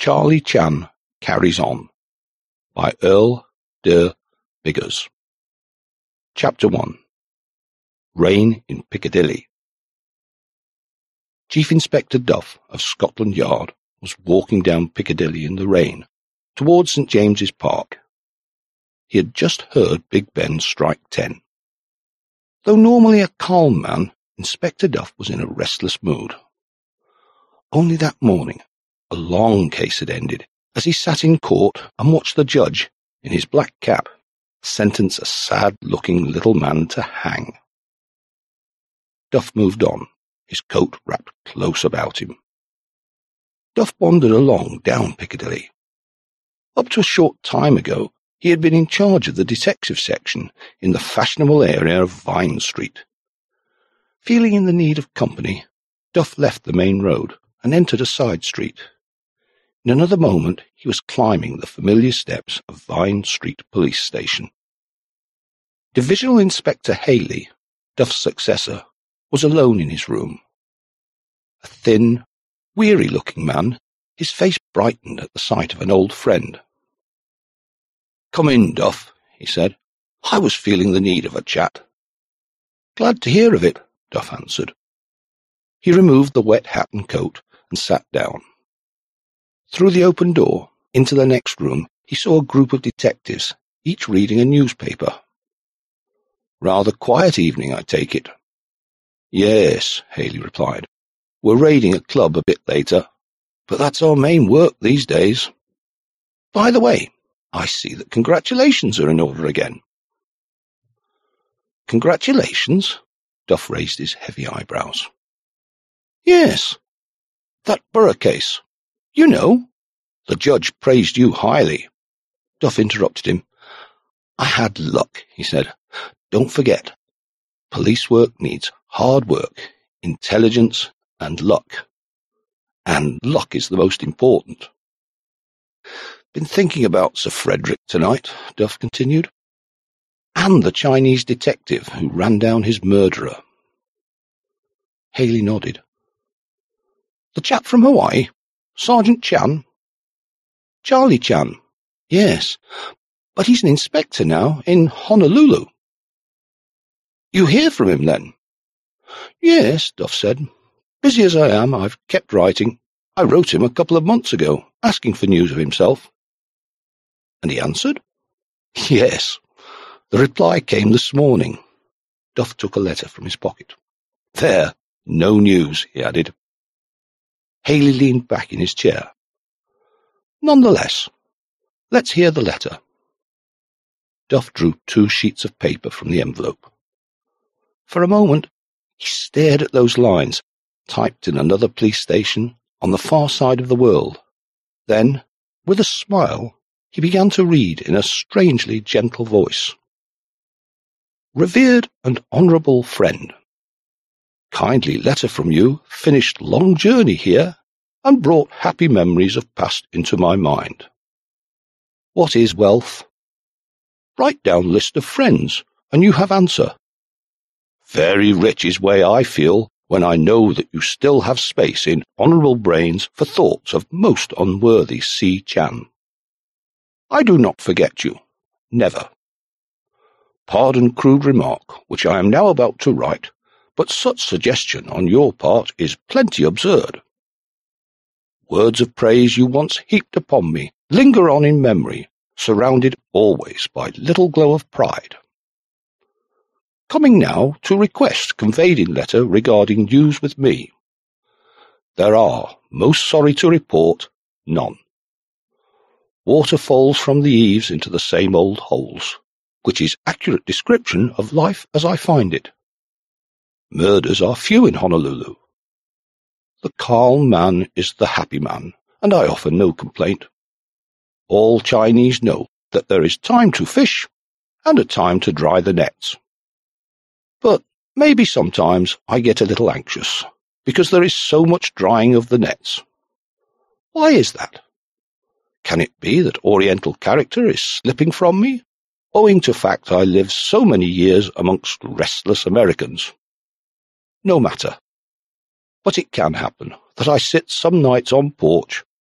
Charlie Chan Carries On by Earl de Biggers. Chapter 1. Rain in Piccadilly. Chief Inspector Duff of Scotland Yard was walking down Piccadilly in the rain towards St. James's Park. He had just heard Big Ben strike 10. Though normally a calm man, Inspector Duff was in a restless mood. Only that morning, a long case had ended as he sat in court and watched the judge, in his black cap, sentence a sad-looking little man to hang. Duff moved on, his coat wrapped close about him. Duff wandered along down Piccadilly. Up to a short time ago, he had been in charge of the detective section in the fashionable area of Vine Street. Feeling in the need of company, Duff left the main road and entered a side street. In another moment, he was climbing the familiar steps of Vine Street Police Station. Divisional Inspector Haley, Duff's successor, was alone in his room. A thin, weary-looking man, his face brightened at the sight of an old friend. "Come in, Duff," he said. "I was feeling the need of a chat." "Glad to hear of it," Duff answered. He removed the wet hat and coat and sat down. Through the open door, into the next room, he saw a group of detectives, each reading a newspaper. "Rather quiet evening, I take it." "Yes," Haley replied. "We're raiding a club a bit later, but that's our main work these days. By the way, I see that congratulations are in order again." "Congratulations?" Duff raised his heavy eyebrows. "Yes, that Borough case. You know, the judge praised you highly." Duff interrupted him. "I had luck," he said. "Don't forget, police work needs hard work, intelligence, and luck. And luck is the most important." "Been thinking about Sir Frederick tonight," Duff continued. "And the Chinese detective who ran down his murderer." Haley nodded. "The chap from Hawaii? Sergeant Chan?" "Charlie Chan. Yes, but he's an inspector now in Honolulu." "You hear from him, then?" "Yes," Duff said. "Busy as I am, I've kept writing. I wrote him a couple of months ago, asking for news of himself." "And he answered?" "Yes. The reply came this morning." Duff took a letter from his pocket. "There, no news," he added. Haley leaned back in his chair. "Nonetheless, let's hear the letter." Duff drew 2 sheets of paper from the envelope. For a moment, he stared at those lines, typed in another police station on the far side of the world. Then, with a smile, he began to read in a strangely gentle voice. "Revered and honourable friend, kindly letter from you finished long journey here and brought happy memories of past into my mind. What is wealth? Write down list of friends, and you have answer. Very rich is way I feel when I know that you still have space in honourable brains for thoughts of most unworthy C. Chan. I do not forget you, never. Pardon crude remark, which I am now about to write, but such suggestion on your part is plenty absurd. Words of praise you once heaped upon me linger on in memory, surrounded always by little glow of pride. Coming now to request conveyed in letter regarding news with me. There are, most sorry to report, none. Water falls from the eaves into the same old holes, which is accurate description of life as I find it. Murders are few in Honolulu. The calm man is the happy man, and I offer no complaint. All Chinese know that there is time to fish and a time to dry the nets. But maybe sometimes I get a little anxious, because there is so much drying of the nets. Why is that? Can it be that Oriental character is slipping from me, owing to fact I live so many years amongst restless Americans? No matter. But it can happen that I sit some nights on porch